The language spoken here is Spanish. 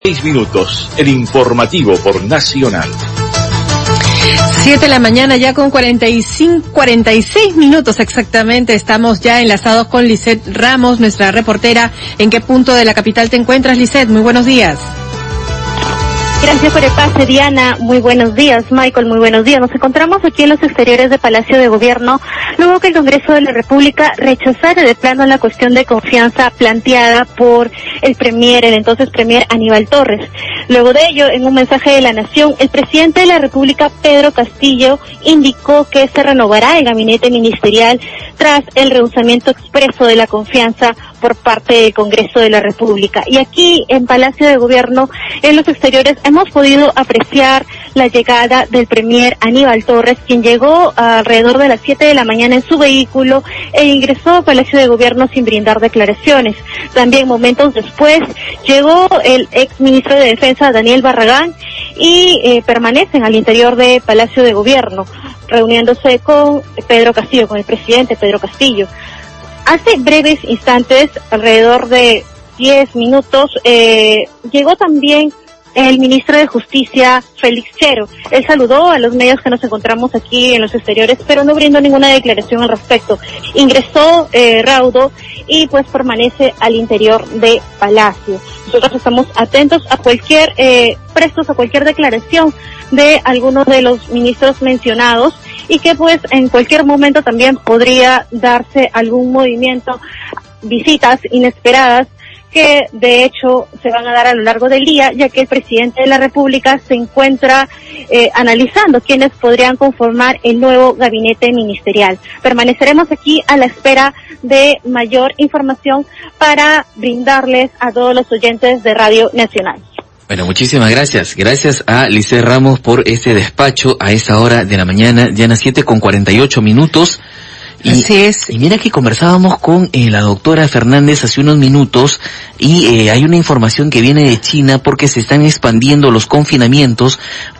6 minutos, el informativo por Nacional. 7 de la mañana ya con 46 minutos exactamente. Estamos ya enlazados con Lisette Ramos, nuestra reportera. ¿En qué punto de la capital te encuentras, Lisette? Muy buenos días. Gracias por el pase, Diana. Muy buenos días, Michael. Muy buenos días. Nos encontramos aquí en los exteriores de Palacio de Gobierno, luego que el Congreso de la República rechazara de plano la cuestión de confianza planteada por el entonces premier Aníbal Torres. Luego de ello, en un mensaje de la Nación, el presidente de la República, Pedro Castillo, indicó que se renovará el gabinete ministerial tras el rehusamiento expreso de la confianza por parte del Congreso de la República. Y aquí, en Palacio de Gobierno, en los exteriores, hemos podido apreciar la llegada del premier Aníbal Torres, quien llegó alrededor de las 7 de la mañana en su vehículo e ingresó a Palacio de Gobierno sin brindar declaraciones. También momentos después llegó el ex ministro de Defensa, Daniel Barragán, y permanecen al interior de Palacio de Gobierno, reuniéndose con Pedro Castillo, con el presidente Pedro Castillo. Hace breves instantes, alrededor de 10 minutos, llegó también el ministro de Justicia, Félix Chero. Él saludó a los medios que nos encontramos aquí en los exteriores, pero no brindó ninguna declaración al respecto. Ingresó raudo y pues permanece al interior de Palacio. Nosotros estamos atentos a prestos a cualquier declaración de algunos de los ministros mencionados, y que pues en cualquier momento también podría darse algún movimiento, visitas inesperadas que de hecho se van a dar a lo largo del día, ya que el presidente de la República se encuentra analizando quiénes podrían conformar el nuevo gabinete ministerial. Permaneceremos aquí a la espera de mayor información para brindarles a todos los oyentes de Radio Nacional. Bueno, muchísimas gracias. Gracias a Lisette Ramos por este despacho a esa hora de la mañana, ya a las 7:48. Así es. Y mira que conversábamos con la doctora Fernández hace unos minutos y hay una información que viene de China porque se están expandiendo los confinamientos